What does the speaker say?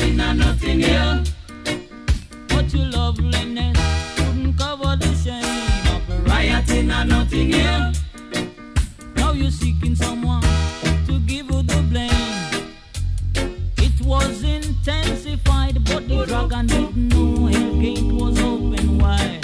in a nothing hill. But your loveliness couldn't cover the shame of the Riot in a nothing hill. Now you're seeking someone to give you the blame. It was intensified, but the dragon didn't know Hell Gate was open wide.